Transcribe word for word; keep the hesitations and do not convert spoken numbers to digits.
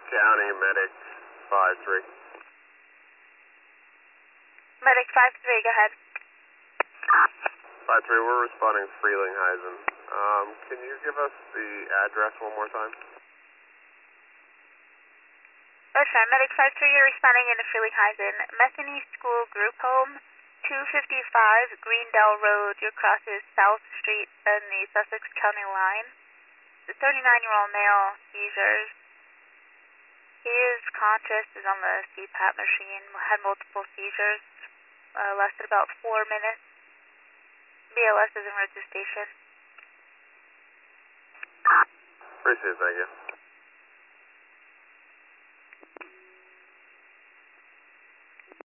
County Medic five three. Medic five three, go ahead. five three, we're responding Frelinghuysen. Um, can you give us the address one more time? Oh, sure. Medic five three, you're responding into Frelinghuysen. Metheny School Group Home, two fifty-five Greendale Road. Your cross is South Street and the Sussex County line. The thirty-nine-year-old male, seizures. He is conscious, is on the C PAP machine, had multiple seizures, uh, lasted about four minutes. B L S is en route to station. Appreciate it, thank you.